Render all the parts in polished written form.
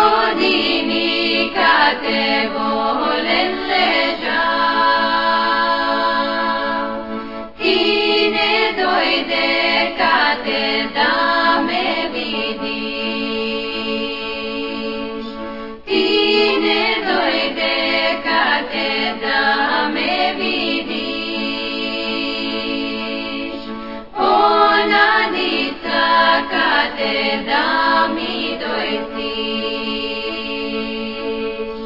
godini kad te volen leža, ti ne dojde kad te da me vidiš, ti ne dojde kad te da me vidiš, ona nica kad te da mi dojstiš.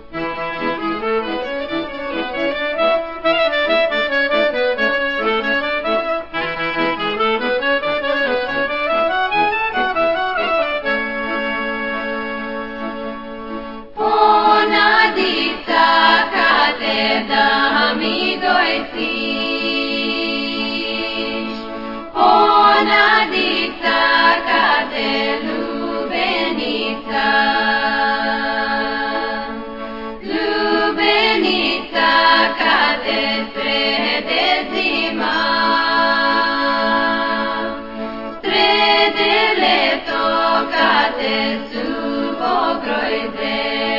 Ponadica kad te da mi dojstiš, ponadica kad te ljubenica, ljubenica kad te srede zima, srede leto kad te suvo grojde.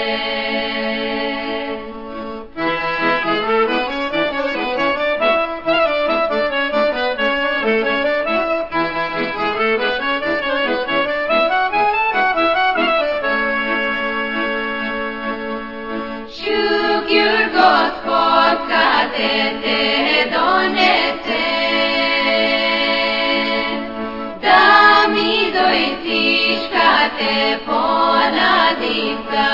Šugjur Gospod kad te donese, da mi dojstiš kad te ponadica,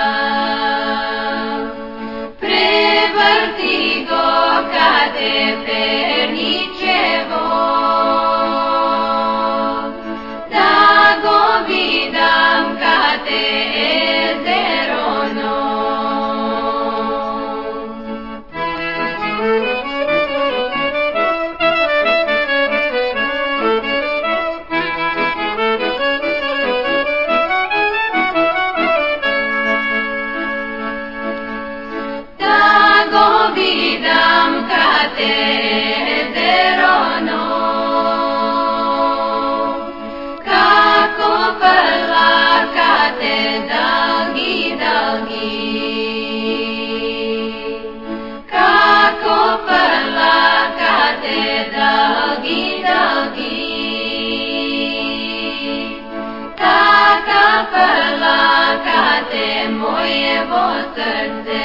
prevrti go kad te perničevo, da go vidam kad te ezerono. Vidam kad te ezerono, kako prla kad te dalgi, dalgi, kako prla kad te dalgi, dalgi, taka prla kad te mojevo srce.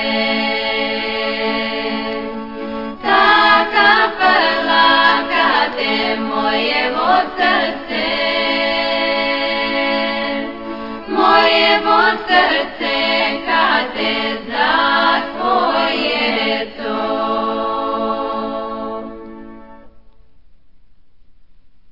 Mojevo srce